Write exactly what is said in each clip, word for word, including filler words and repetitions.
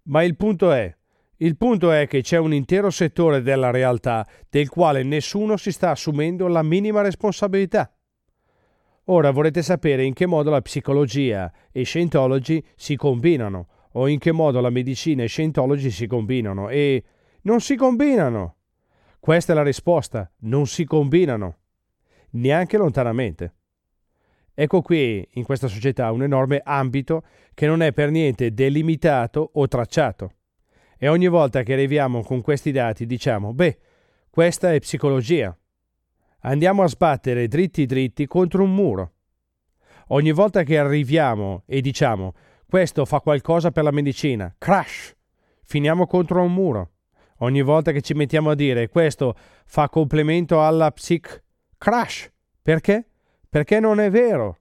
Ma il punto è, il punto è che c'è un intero settore della realtà del quale nessuno si sta assumendo la minima responsabilità. Ora vorrete sapere in che modo la psicologia e Scientology si combinano, o in che modo la medicina e Scientology si combinano, e non si combinano. Questa è la risposta, non si combinano, neanche lontanamente. Ecco qui, in questa società, un enorme ambito che non è per niente delimitato o tracciato. E ogni volta che arriviamo con questi dati diciamo, beh, questa è psicologia. Andiamo a sbattere dritti dritti contro un muro. Ogni volta che arriviamo e diciamo, questo fa qualcosa per la medicina, crash, finiamo contro un muro. Ogni volta che ci mettiamo a dire, questo fa complemento alla psic, crash. Perché? Perché non è vero.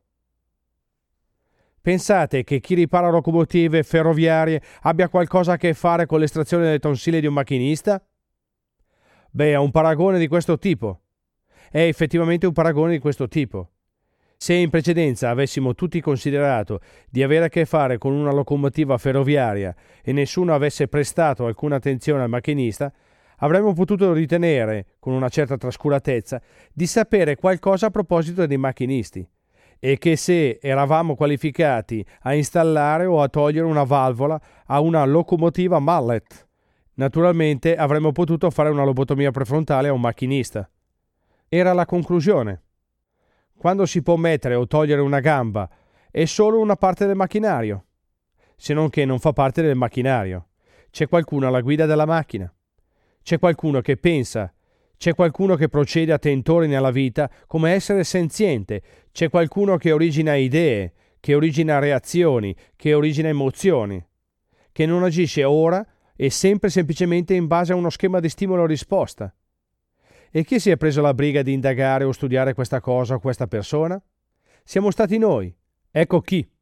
Pensate che chi ripara locomotive ferroviarie abbia qualcosa a che fare con l'estrazione delle tonsille di un macchinista? Beh, è un paragone di questo tipo. È effettivamente un paragone di questo tipo. Se in precedenza avessimo tutti considerato di avere a che fare con una locomotiva ferroviaria e nessuno avesse prestato alcuna attenzione al macchinista, avremmo potuto ritenere, con una certa trascuratezza, di sapere qualcosa a proposito dei macchinisti, e che se eravamo qualificati a installare o a togliere una valvola a una locomotiva mallet, naturalmente avremmo potuto fare una lobotomia prefrontale a un macchinista. Era la conclusione. Quando si può mettere o togliere una gamba è solo una parte del macchinario, se non che non fa parte del macchinario. C'è qualcuno alla guida della macchina. C'è qualcuno che pensa, c'è qualcuno che procede a tentori nella vita come essere senziente, c'è qualcuno che origina idee, che origina reazioni, che origina emozioni, che non agisce ora e sempre semplicemente in base a uno schema di stimolo-risposta. E chi si è preso la briga di indagare o studiare questa cosa o questa persona? Siamo stati noi. Ecco chi.